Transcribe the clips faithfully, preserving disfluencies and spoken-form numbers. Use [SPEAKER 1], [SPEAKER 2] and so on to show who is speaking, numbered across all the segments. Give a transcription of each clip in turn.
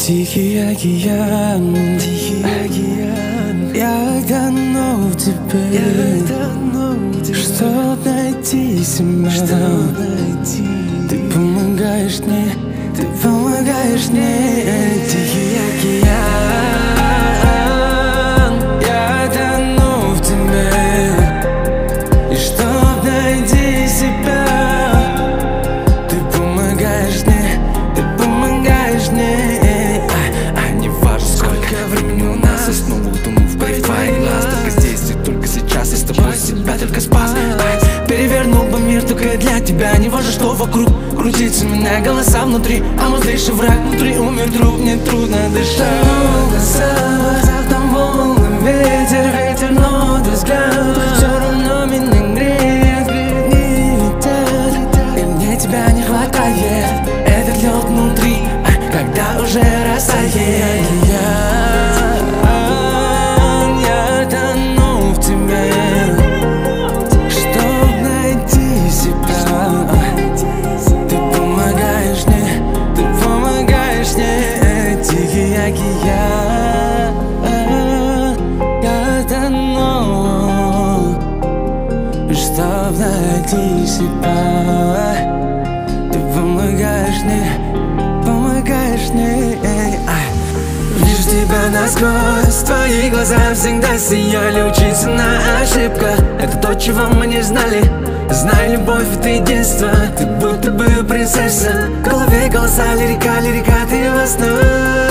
[SPEAKER 1] Тихий океан, тихий океан. Я тону в тебе, чтоб найти себя, чтоб найти. Ты помогаешь мне, ты помогаешь мне. Тихий океан, я тону в тебе, и чтоб найти себя, ты помогаешь мне, ты помогаешь мне. Я снова утону в твоих глаз. Только здесь и только сейчас я с тобой себя только спас. Перевернул бы мир только для тебя. Не важно, что вокруг крутится меня голоса внутри, а мой злейший враг внутри умер друг. Мне трудно дышать. В там волны, ветер, ветер, но твой взгляд все равно меня греет, не летят. И мне тебя не хватает. Этот лед внутри, когда уже растает. Чтоб найти себя, ты помогаешь мне, помогаешь мне. Вижу тебя насквозь, твои глаза всегда сияли. Учиться на ошибках, это то, чего мы не знали. Знай, любовь — это единство, ты будто бы принцесса. В голове голоса, лирика, лирика, ты во снах.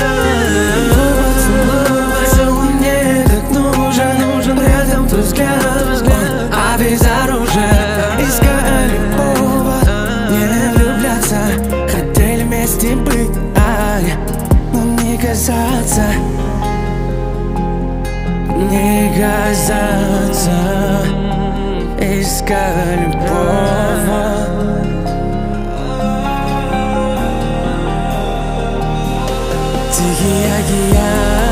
[SPEAKER 1] Поцелуй мне так нужен, нужен рядом твой взгляд. А без оружия искали повод не влюбляться. Хотели вместе быть, а но не казаться, не казаться. Искали повод. Тихий океан.